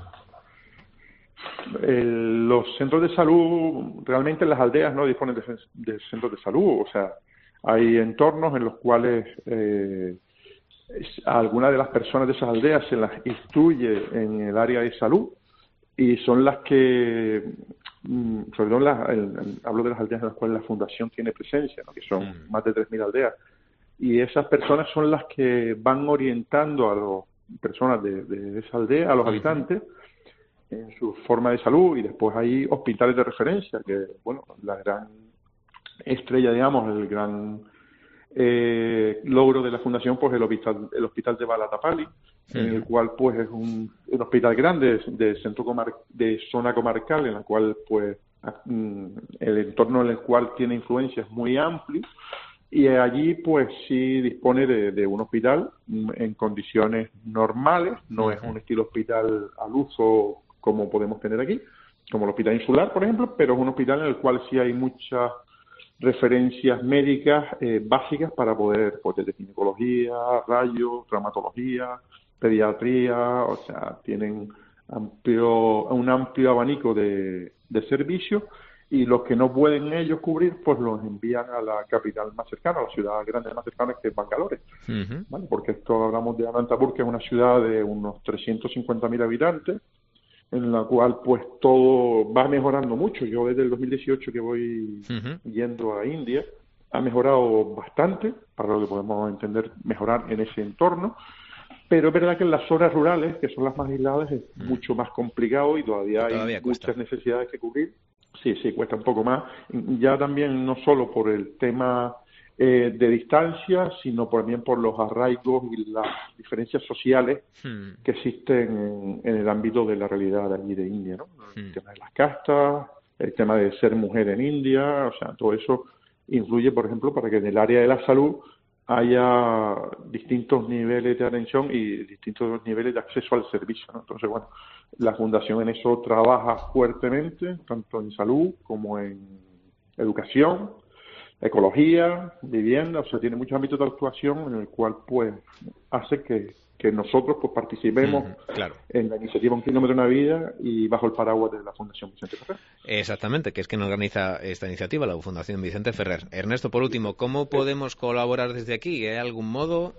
El, los centros de salud, realmente las aldeas no disponen de, de centros de salud, o sea, hay entornos en los cuales eh, algunas de las personas de esas aldeas se las instruye en el área de salud y son las que, sobre todo en las, el, el, hablo de las aldeas en las cuales la fundación tiene presencia, ¿no? Que son mm. más de tres mil aldeas, y esas personas son las que van orientando a las personas de, de esa aldea, a los mm. habitantes, en su forma de salud, y después hay hospitales de referencia, que, bueno, la gran estrella, digamos, el gran eh, logro de la fundación, pues el hospital, el hospital de Balatapalli, sí. en el cual, pues, es un, un hospital grande de centro comar de zona comarcal, en la cual, pues, el entorno en el cual tiene influencia es muy amplio, y allí, pues, sí dispone de, de un hospital en condiciones normales, no es un estilo hospital al uso como podemos tener aquí, como el hospital insular, por ejemplo, pero es un hospital en el cual sí hay muchas referencias médicas eh, básicas para poder, pues, desde ginecología, rayos, traumatología, pediatría, o sea, tienen amplio, un amplio abanico de, de servicios, y los que no pueden ellos cubrir, pues los envían a la capital más cercana, a la ciudad grande más cercana, que es Bangalore, uh-huh. ¿vale? Porque esto hablamos de Anantapur, que es una ciudad de unos trescientos cincuenta mil habitantes, en la cual pues todo va mejorando mucho. Yo desde el dos mil dieciocho que voy uh-huh. yendo a India, ha mejorado bastante, para lo que podemos entender mejorar en ese entorno, pero es verdad que en las zonas rurales, que son las más aisladas, es uh-huh. mucho más complicado y todavía, todavía hay cuesta. muchas necesidades que cubrir. Sí, sí, cuesta un poco más. Ya también no solo por el tema eh, de distancia, sino también por los arraigos y las diferencias sociales hmm. que existen en, en el ámbito de la realidad de allí de India, ¿no? Hmm. El tema de las castas, el tema de ser mujer en India, o sea, todo eso influye, por ejemplo, para que en el área de la salud haya distintos niveles de atención y distintos niveles de acceso al servicio, ¿no? Entonces, bueno, la Fundación en eso trabaja fuertemente, tanto en salud como en educación, ecología, vivienda, o sea, tiene muchos ámbitos de actuación en el cual pues hace que, que nosotros pues participemos mm, claro. en la iniciativa Un Kilómetro Una Vida y bajo el paraguas de la Fundación Vicente Ferrer. Exactamente, que es quien organiza esta iniciativa, la Fundación Vicente Ferrer. Ernesto, por último, ¿cómo podemos colaborar desde aquí? ¿Hay algún modo?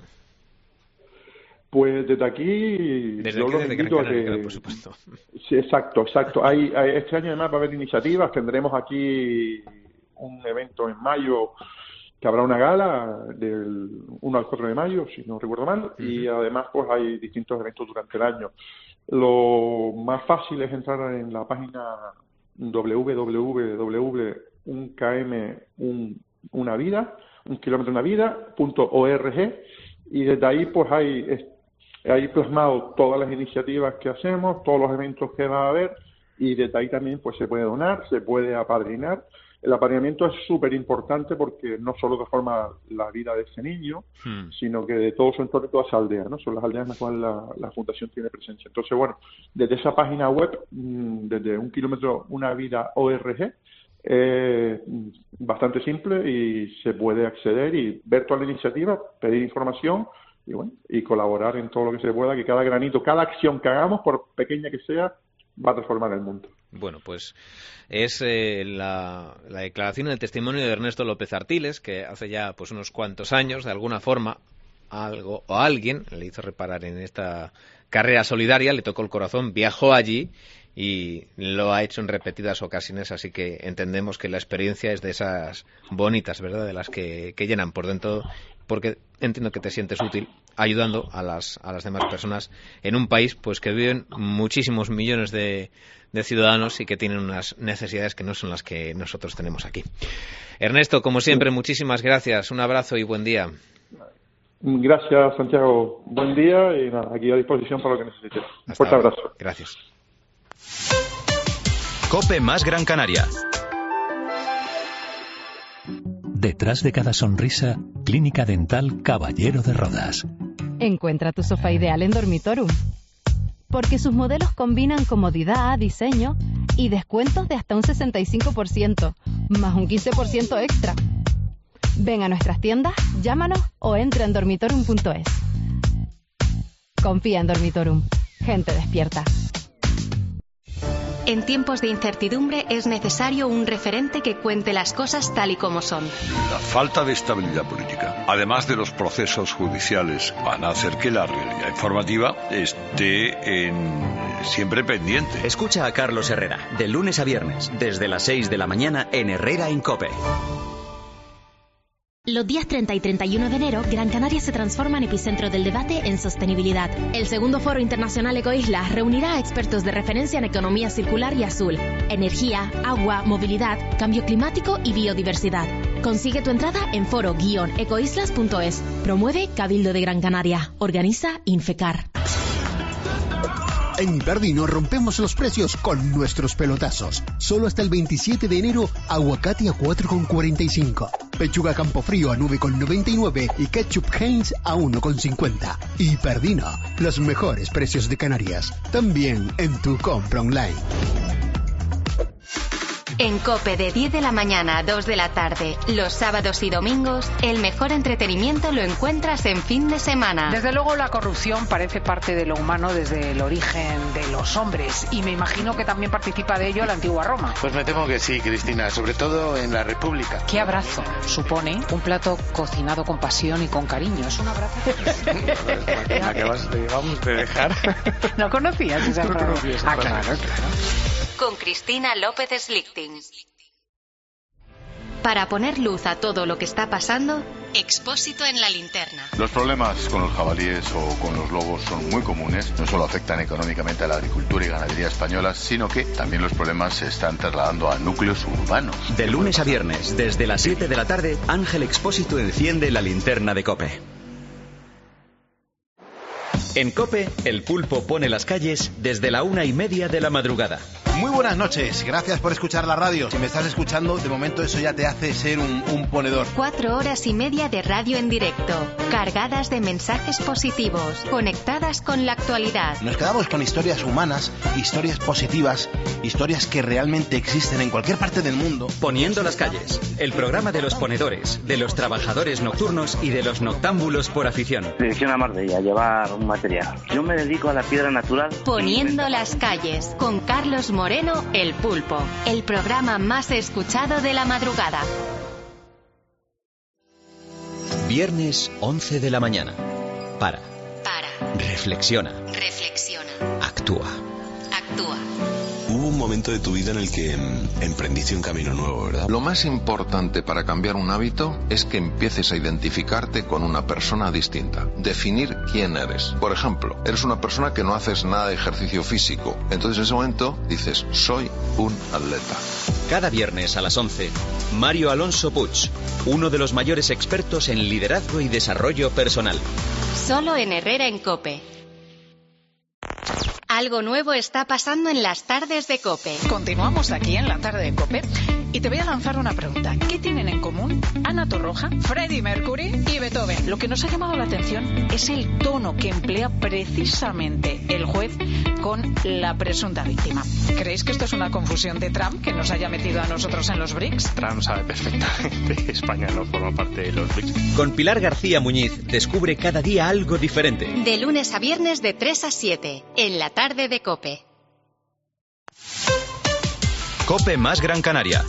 Pues desde aquí desde yo aquí, los desde invito Gran a que... Canaria, por supuesto. Sí, exacto, exacto. Hay, hay, este año además va a haber iniciativas, tendremos aquí un evento en mayo que habrá una gala del uno al cuatro de mayo, si no recuerdo mal, uh-huh. y además pues hay distintos eventos durante el año. Lo más fácil es entrar en la página doble u doble u doble u punto un k m una vida, un kilómetro una vida punto org, y desde ahí pues hay hay plasmado todas las iniciativas que hacemos, todos los eventos que va a haber, y desde ahí también pues se puede donar, se puede apadrinar. El apadrinamiento es súper importante porque no solo transforma la vida de ese niño, hmm. sino que de todo su entorno y toda esa aldea, ¿no? Son las aldeas en las cuales la, la Fundación tiene presencia. Entonces, bueno, desde esa página web, desde un kilómetro una vida org, es eh, bastante simple y se puede acceder y ver toda la iniciativa, pedir información y bueno, y colaborar en todo lo que se pueda, que cada granito, cada acción que hagamos, por pequeña que sea, va a transformar el mundo. Bueno, pues es eh, la, la declaración, el testimonio de Ernesto López Artiles, que hace ya pues unos cuantos años, de alguna forma, algo o alguien le hizo reparar en esta carrera solidaria, le tocó el corazón, viajó allí y lo ha hecho en repetidas ocasiones, así que entendemos que la experiencia es de esas bonitas, ¿verdad?, de las que, que llenan por dentro, porque entiendo que te sientes útil ayudando a las a las demás personas en un país pues que viven muchísimos millones de, de ciudadanos y que tienen unas necesidades que no son las que nosotros tenemos aquí. Ernesto, como siempre, muchísimas gracias, un abrazo y buen día. Gracias, Santiago, buen día y nada, aquí a disposición para lo que necesites. Un fuerte abrazo. Gracias. COPE más Gran Canaria. Detrás de cada sonrisa, Clínica Dental Caballero de Rodas. Encuentra tu sofá ideal en Dormitorum, porque sus modelos combinan comodidad, diseño y descuentos de hasta un sesenta y cinco por ciento, más un quince por ciento extra. Ven a nuestras tiendas, llámanos o entra en dormitorum punto es. Confía en Dormitorum. Gente despierta. En tiempos de incertidumbre es necesario un referente que cuente las cosas tal y como son. La falta de estabilidad política, además de los procesos judiciales, van a hacer que la realidad informativa esté en... siempre pendiente. Escucha a Carlos Herrera, de lunes a viernes, desde las seis de la mañana en Herrera en COPE. Los días treinta y treinta y uno de enero, Gran Canaria se transforma en epicentro del debate en sostenibilidad. El segundo Foro Internacional Ecoislas reunirá a expertos de referencia en economía circular y azul, energía, agua, movilidad, cambio climático y biodiversidad. Consigue tu entrada en foro guion ecoislas punto es. Promueve Cabildo de Gran Canaria. Organiza Infecar. En Hiperdino rompemos los precios con nuestros pelotazos. Solo hasta el veintisiete de enero, aguacate a cuatro con cuarenta y cinco. Pechuga Campofrío a nueve con noventa y nueve y ketchup Heinz a uno con cincuenta. Hiperdino, los mejores precios de Canarias. También en tu compra online. En COPE de diez de la mañana a dos de la tarde, los sábados y domingos, el mejor entretenimiento lo encuentras en fin de semana. Desde luego la corrupción parece parte de lo humano desde el origen de los hombres y me imagino que también participa de ello la antigua Roma. Pues me temo que sí, Cristina, sobre todo en la República. ¿Qué abrazo supone un plato cocinado con pasión y con cariño? Es un abrazo. Me acabas de, vamos, de dejar. ¿No conocías esa frase? No conocía esa ah, frase. claro, claro. Con Cristina López Slichting. Para poner luz a todo lo que está pasando, Expósito en la linterna. Los problemas con los jabalíes o con los lobos son muy comunes. No solo afectan económicamente a la agricultura y ganadería españolas, sino que también los problemas se están trasladando a núcleos urbanos. De lunes a viernes, desde las siete de la tarde, Ángel Expósito enciende la linterna de COPE. En COPE, el pulpo pone las calles desde la una y media de la madrugada. Muy buenas noches, gracias por escuchar la radio. Si me estás escuchando, de momento eso ya te hace ser un, un ponedor. Cuatro horas y media de radio en directo, cargadas de mensajes positivos, conectadas con la actualidad. Nos quedamos con historias humanas, historias positivas, historias que realmente existen en cualquier parte del mundo. Poniendo las calles, el programa de los ponedores, de los trabajadores nocturnos y de los noctámbulos por afición. Dirección a Marbella, llevar un material. Yo me dedico a la piedra natural. Poniendo las calles, con Carlos Moreno, El Pulpo, el programa más escuchado de la madrugada. Viernes once de la mañana. Para. Para. Reflexiona. Reflexiona. Actúa. Actúa. Hubo un momento de tu vida en el que mm, emprendiste un camino nuevo, ¿verdad? Lo más importante para cambiar un hábito es que empieces a identificarte con una persona distinta. Definir quién eres. Por ejemplo, eres una persona que no haces nada de ejercicio físico. Entonces en ese momento dices, soy un atleta. Cada viernes a las once, Mario Alonso Puig, uno de los mayores expertos en liderazgo y desarrollo personal. Solo en Herrera en COPE. Algo nuevo está pasando en las tardes de COPE. Continuamos aquí en la tarde de COPE y te voy a lanzar una pregunta. ¿Qué tienen en común Ana Torroja, Freddie Mercury y Beethoven? Lo que nos ha llamado la atención es el tono que emplea precisamente el juez con la presunta víctima. ¿Creéis que esto es una confusión de Trump que nos haya metido a nosotros en los BRICS? Trump sabe perfectamente que España no forma parte de los BRICS. Con Pilar García Muñiz descubre cada día algo diferente. De lunes a viernes de tres a siete, en la tarde de COPE. COPE más Gran Canaria.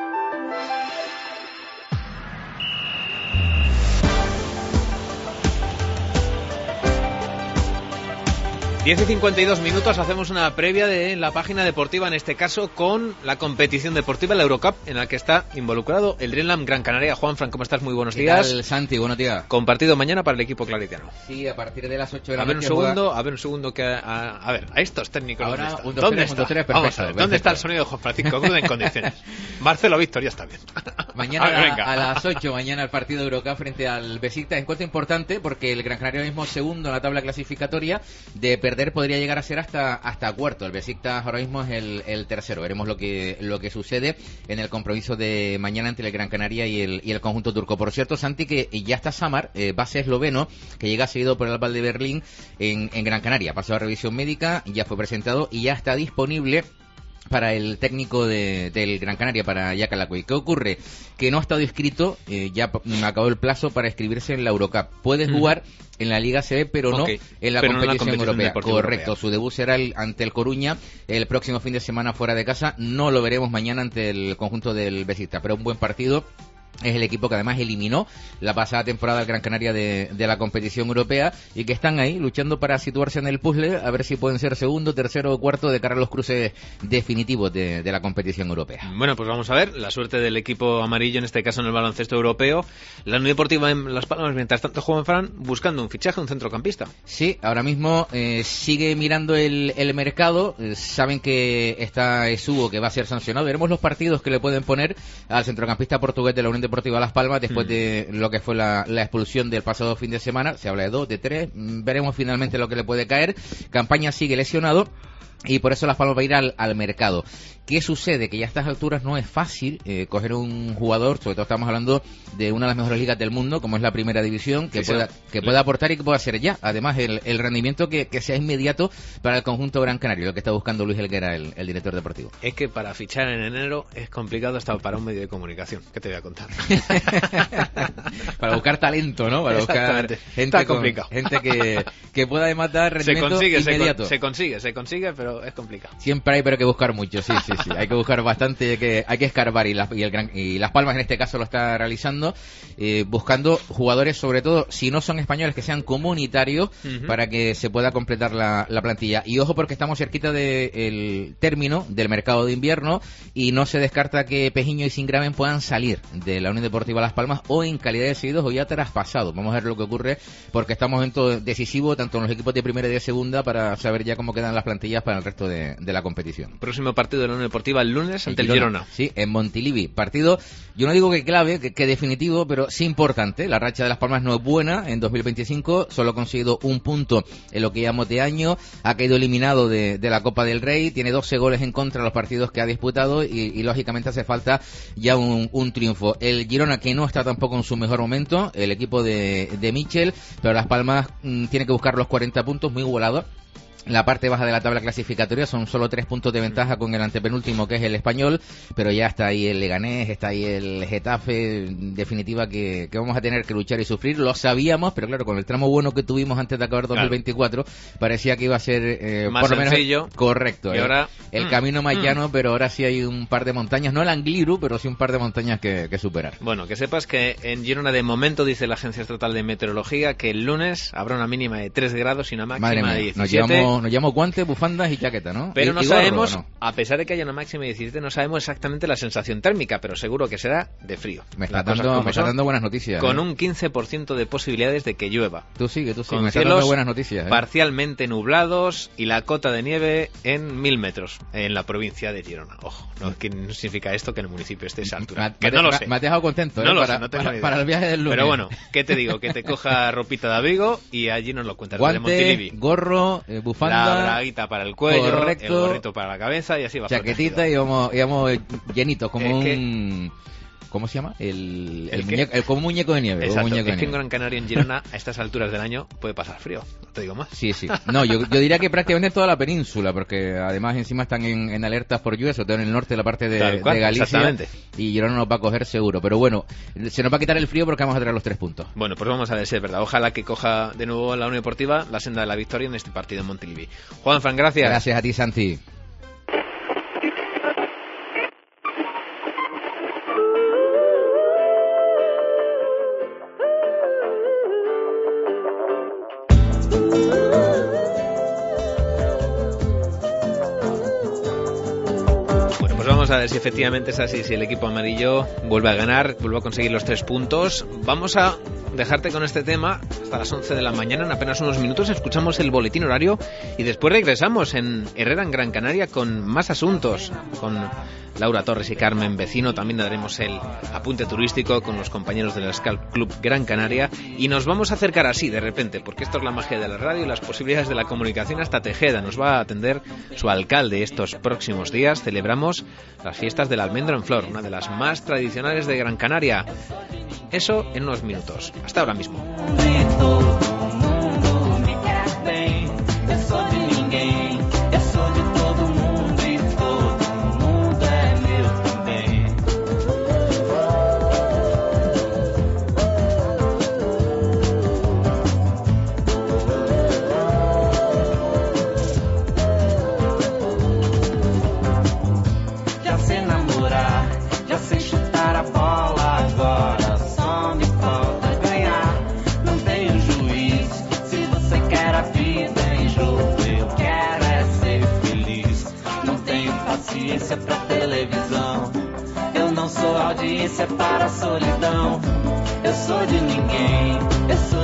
diez y cincuenta y dos minutos, hacemos una previa de la página deportiva, en este caso con la competición deportiva, la Eurocup, en la que está involucrado el Dreamland Gran Canaria. Juanfran, ¿cómo estás? Muy buenos días. ¿Qué tal, Santi? Buenos días. Con partido mañana para el equipo claretiano. Sí, a partir de las ocho de la noche. A ver un segundo, juega... a ver un segundo, que a, a ver, a estos técnicos. Ahora, ¿dónde un, está? dos, ¿Dónde tres, está? un, dos, tres, Vamos perfecto, a ver, perfecto. ¿dónde está el sonido de Juan Francisco Cruz en condiciones? Marcelo Víctor, ya está bien. Mañana a, ver, a, a las ocho, mañana el partido de Eurocup frente al Besiktas. Encuentro importante porque el Gran Canaria mismo segundo en la tabla clasificatoria. De perder podría llegar a ser hasta hasta cuarto. El Besiktas ahora mismo es el, el tercero. Veremos lo que lo que sucede en el compromiso de mañana entre el Gran Canaria y el, y el conjunto turco. Por cierto, Santi, que ya está Samar, eh, base esloveno, que llega seguido por el Alba de Berlín en, en Gran Canaria. Pasó la revisión médica, ya fue presentado y ya está disponible para el técnico de, del Gran Canaria, para Yakalakui. ¿Qué ocurre? Que no ha estado inscrito, eh, ya acabó el plazo para inscribirse en la Eurocup. Puede mm. jugar en la Liga C B, pero no okay. en la pero competición, no en la competición europea. Correcto, europea. Su debut será el, ante el Coruña el próximo fin de semana fuera de casa. No lo veremos mañana ante el conjunto del Besiktas, pero un buen partido. Es el equipo que además eliminó la pasada temporada al Gran Canaria de, de la competición europea y que están ahí luchando para situarse en el puzzle, a ver si pueden ser segundo, tercero o cuarto de cara a los cruces definitivos de, de la competición europea. Bueno, pues vamos a ver la suerte del equipo amarillo, en este caso en el baloncesto europeo. La Unión Deportiva en Las Palmas, mientras tanto, Juan Fran buscando un fichaje, un centrocampista. Sí, ahora mismo eh, sigue mirando el, el mercado. Eh, saben que está Esugo, que va a ser sancionado. Veremos los partidos que le pueden poner al centrocampista portugués de la Unión Deportiva Las Palmas después mm. de lo que fue la, la expulsión del pasado fin de semana. Se habla de dos, de tres. Veremos finalmente lo que le puede caer. Campaña sigue lesionado y por eso Las Palmas va a ir al, al mercado. ¿Qué sucede? Que ya a estas alturas no es fácil eh, coger un jugador, sobre todo estamos hablando de una de las mejores ligas del mundo, como es la Primera División, que, sí, pueda, que pueda aportar y que pueda hacer ya, además, el, el rendimiento que, que sea inmediato para el conjunto Gran Canario, lo que está buscando Luis Helguera, el, el director deportivo. Es que para fichar en enero es complicado hasta para un medio de comunicación, ¿qué te voy a contar? Para buscar talento, ¿no? Para buscar gente, está con, complicado. gente que, que pueda además dar rendimiento se consigue, inmediato. Se, con, se consigue, se consigue, pero es complicado. Siempre hay, pero hay que buscar mucho, sí, sí, sí. Hay que buscar bastante, hay que, hay que escarbar y, la, y, el gran, y Las Palmas en este caso lo está realizando, eh, buscando jugadores, sobre todo, si no son españoles, que sean comunitarios, uh-huh. para que se pueda completar la, la plantilla. Y ojo, porque estamos cerquita del término del mercado de invierno y no se descarta que Pejiño y Singraven puedan salir de la Unión Deportiva Las Palmas o en calidad de cedidos o ya traspasados. Vamos a ver lo que ocurre, porque estamos en todo decisivo, tanto en los equipos de primera y de segunda, para saber ya cómo quedan las plantillas para al resto de, de la competición. Próximo partido de la Unión Deportiva el lunes ante el Girona. Girona. Sí, en Montilivi. Partido, yo no digo que clave, que, que definitivo, pero sí importante. La racha de Las Palmas no es buena en dos mil veinticinco, solo ha conseguido un punto en lo que llamamos de año, ha caído eliminado de, de la Copa del Rey, tiene doce goles en contra en los partidos que ha disputado y, y lógicamente hace falta ya un, un triunfo. El Girona, que no está tampoco en su mejor momento, el equipo de, de Michel, pero Las Palmas mmm, tiene que buscar los cuarenta puntos, muy igualado. La parte baja de la tabla clasificatoria son solo tres puntos de ventaja con el antepenúltimo, que es el Español, pero ya está ahí el Leganés, está ahí el Getafe, en definitiva que, que vamos a tener que luchar y sufrir. Lo sabíamos, pero claro, con el tramo bueno que tuvimos antes de acabar dos mil veinticuatro, claro, parecía que iba a ser eh, más por lo sencillo, menos correcto. Y eh, ahora, el mm, camino más mm. llano, pero ahora sí hay un par de montañas, no el Angliru, pero sí un par de montañas que, que superar. Bueno, que sepas que en Girona de momento dice la Agencia Estatal de Meteorología que el lunes habrá una mínima de tres grados y una máxima Madre mía, de diecisiete. Nos llevamos, nos llevamos guantes, bufandas y chaqueta, ¿no? Pero y, no y gorro, sabemos, ¿no? a pesar de que haya una máxima de diecisiete, no sabemos exactamente la sensación térmica, pero seguro que será de frío. Me está, dando, me está dando buenas noticias. Con ¿eh? un quince por ciento de posibilidades de que llueva. Tú sigue, tú sigue. Con me está cielos dando buenas noticias. ¿eh? Parcialmente nublados y la cota de nieve en mil metros en la provincia de Girona. Ojo, no, que no significa esto que en el municipio esté esa altura. Me, que me, no lo me, sé. Me has dejado contento, ¿eh? No lo para, sé, no tengo para, ni idea. para el viaje del lunes. Pero bueno, ¿qué te digo? Que te coja ropita de abrigo y allí nos lo cuentas. Guante, gorro, eh, bufanda. La braguita para el cuello, correcto, el gorrito para la cabeza y así va. Chaquetita y vamos, y vamos llenitos, como es un... Que... ¿Cómo se llama? El, el, ¿El muñeco, el, como un muñeco de nieve. Exacto, muñeco es de que en nieve. Gran Canaria, en Girona, a estas alturas del año puede pasar frío, no te digo más. Sí, sí. No, yo, yo diría que prácticamente toda la península, porque además encima están en, en alertas por lluvia, sobre todo en el norte de la parte de, cual, de Galicia. Exactamente. Y Girona nos va a coger seguro. Pero bueno, se nos va a quitar el frío porque vamos a traer los tres puntos. Bueno, pues vamos a ver si es verdad. Ojalá que coja de nuevo la Unión Deportiva la senda de la victoria en este partido en Montilivi. Juanfran, gracias. Gracias a ti, Santi. A ver si efectivamente es así, si el equipo amarillo vuelve a ganar, vuelve a conseguir los tres puntos. Vamos a dejarte con este tema hasta las once de la mañana. En apenas unos minutos escuchamos el boletín horario y después regresamos en Herrera, en Gran Canaria, con más asuntos, con Laura Torres y Carmen Vecino. También daremos el apunte turístico con los compañeros del Scalp Club Gran Canaria y nos vamos a acercar así de repente, porque esto es la magia de la radio y las posibilidades de la comunicación. Hasta Tejeda nos va a atender su alcalde estos próximos días. Celebramos las fiestas del almendro en flor, una de las más tradicionales de Gran Canaria. Eso en unos minutos. Hasta ahora mismo. Pra televisão, eu não sou audiência para a solidão. Eu sou de ninguém, eu sou